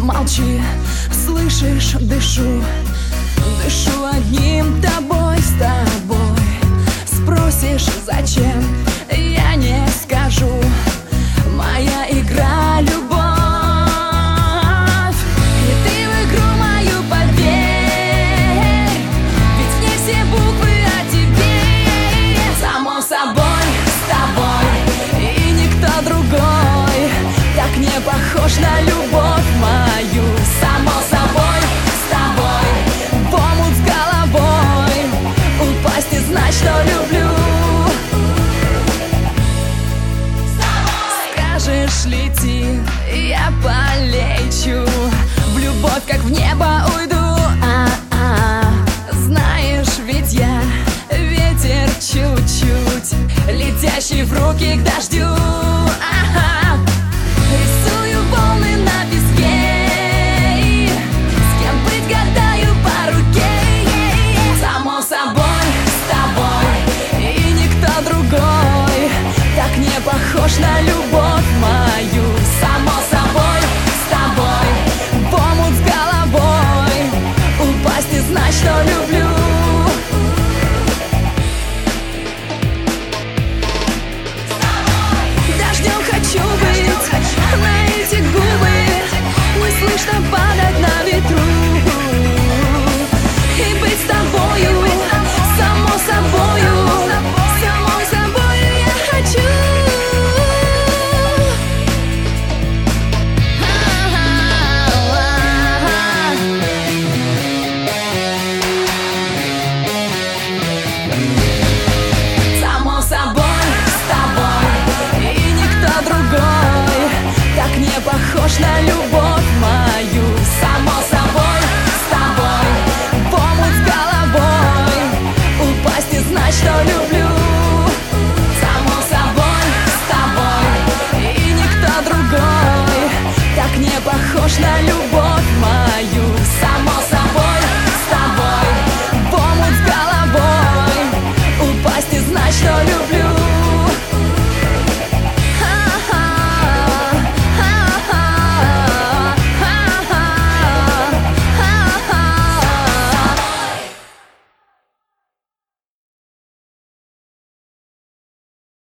молчи, слышишь, дышу, дышу одним тобой, с тобой. Спросишь, зачем, я не скажу. Моя игра — любовь, и ты в игру мою поверь, ведь не все буквы о тебе. Само собой, с тобой, и никто другой так не похож на любовь мою. Само собой, с тобой, в омут с головой упасть и знать, что люблю. Скажешь, лети, я полечу, в любовь, как в небо уйду. Знаешь, ведь я ветер чуть-чуть, летящий в руки к дождю.